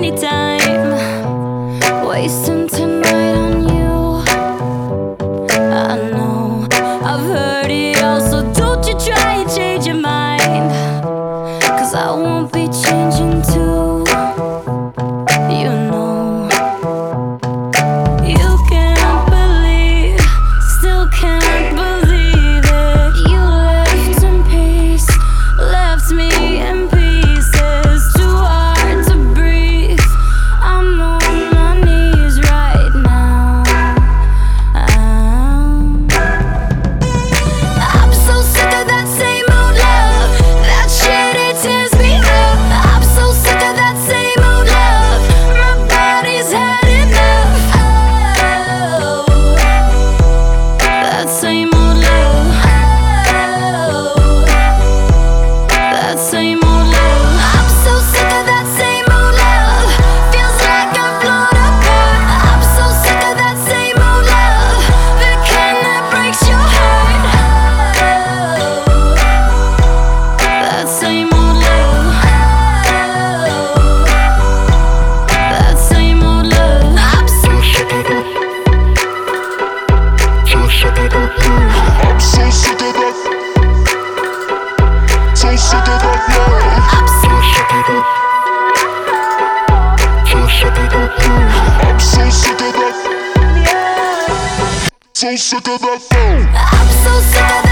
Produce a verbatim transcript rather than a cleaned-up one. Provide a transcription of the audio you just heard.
anytime. Wasting tonight on you. I know I've heard it all, so don't you try and change your mind, 'cause I won't be changing too. You know, you can't believe, still can't believe it. You left in peace, left me in pieces. Too hard to breathe, I'm on my knees right now. I'm, I'm so sick of that same old love. That shit, it tears me up. I'm so sick of that same old love. My body's had enough. Oh, that same old love. Oh, that same old love. I'm so sick of that same old love. Feels like I've blown apart. I'm so sick of that same old love. The kind that breaks your heart. Oh, that same old love. Oh, that same old love. I'm so sick of that. So sick of that love. I'm so sick of that. So sick of that love. I'm so sick of that. So sick of that love. I'm so sick of that. So sick of that love. I'm so sick of